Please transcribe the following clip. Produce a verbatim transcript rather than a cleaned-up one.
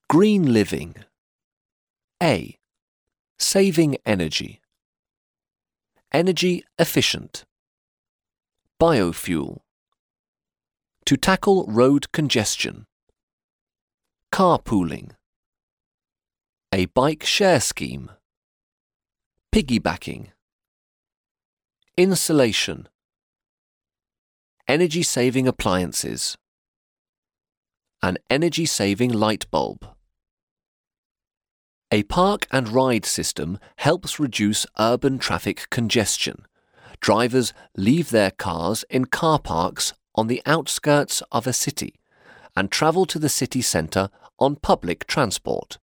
Green living. A. Saving energy. Energy efficient. Biofuel. To tackle road congestion. Carpooling. A bike share scheme. Piggybacking. Insulation. Energy-saving appliances. An energy-saving light bulb. A park and ride system helps reduce urban traffic congestion. Drivers leave their cars in car parks on the outskirts of a city and travel to the city centre on public transport.